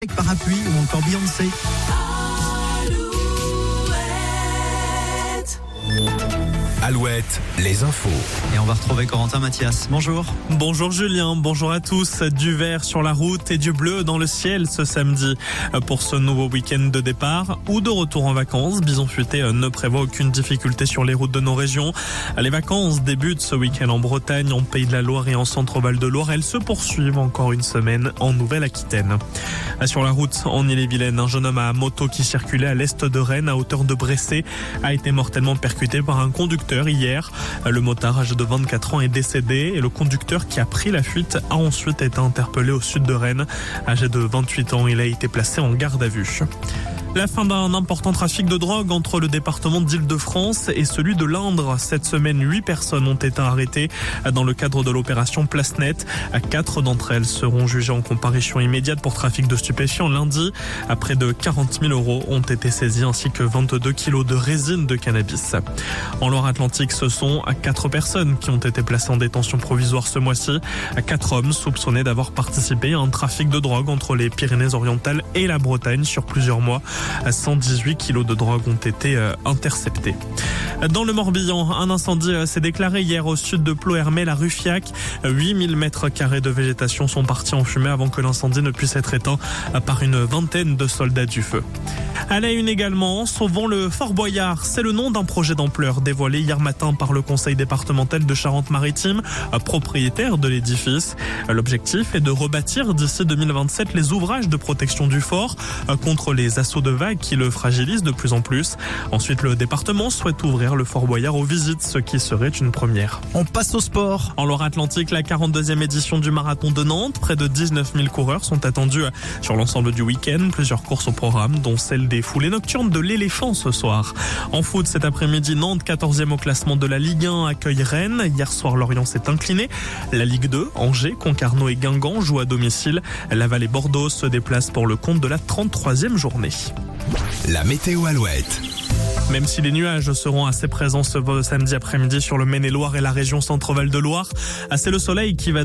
Avec Parapluie ou encore Beyoncé. Alouette, les infos. Et on va retrouver Corentin Mathias. Bonjour. Bonjour Julien, bonjour à tous. Du vert sur la route et du bleu dans le ciel ce samedi. Pour ce nouveau week-end de départ ou de retour en vacances, Bison Futé ne prévoit aucune difficulté sur les routes de nos régions. Les vacances débutent ce week-end en Bretagne, en Pays de la Loire et en Centre-Val de Loire. Elles se poursuivent encore une semaine en Nouvelle-Aquitaine. Sur la route, en Ille-et-Vilaine, un jeune homme à moto qui circulait à l'est de Rennes, à hauteur de Bressé, a été mortellement percuté par un conducteur hier. Le motard, âgé de 24 ans, est décédé et le conducteur qui a pris la fuite a ensuite été interpellé au sud de Rennes. Âgé de 28 ans, il a été placé en garde à vue. La fin d'un important trafic de drogue entre le département d'Île-de-France et celui de l'Indre. Cette semaine, 8 personnes ont été arrêtées dans le cadre de l'opération Place Nette. 4 d'entre elles seront jugées en comparution immédiate pour trafic de stupéfiants lundi. Près de 40 000 € ont été saisis ainsi que 22 kilos de résine de cannabis. En Loire-Atlantique, ce sont 4 personnes qui ont été placées en détention provisoire ce mois-ci. 4 hommes soupçonnés d'avoir participé à un trafic de drogue entre les Pyrénées-Orientales et la Bretagne sur plusieurs mois. 118 kilos de drogue ont été interceptés. Dans le Morbihan, un incendie s'est déclaré hier au sud de Ploërmel à Ruffiac. 8000 mètres carrés de végétation sont partis en fumée avant que l'incendie ne puisse être éteint par une vingtaine de soldats du feu. À la une également, sauvons le Fort Boyard. C'est le nom d'un projet d'ampleur dévoilé hier matin par le conseil départemental de Charente-Maritime, propriétaire de l'édifice. L'objectif est de rebâtir d'ici 2027 les ouvrages de protection du fort contre les assauts de vagues qui le fragilisent de plus en plus. Ensuite, le département souhaite ouvrir le Fort Boyard aux visites, ce qui serait une première. On passe au sport. En Loire-Atlantique, la 42e édition du marathon de Nantes. Près de 19 000 coureurs sont attendus sur l'ensemble du week-end. Plusieurs courses au programme, dont celle des foulées nocturnes de l'éléphant ce soir. En foot, cet après-midi, Nantes, 14e au classement de la Ligue 1, accueille Rennes. Hier soir, Lorient s'est incliné. La Ligue 2, Angers, Concarneau et Guingamp jouent à domicile. Laval et Bordeaux se déplacent pour le compte de la 33e journée. La météo Alouette. Même si les nuages seront assez présents ce samedi après-midi sur le Maine-et-Loire et la région Centre-Val de Loire, c'est le soleil qui va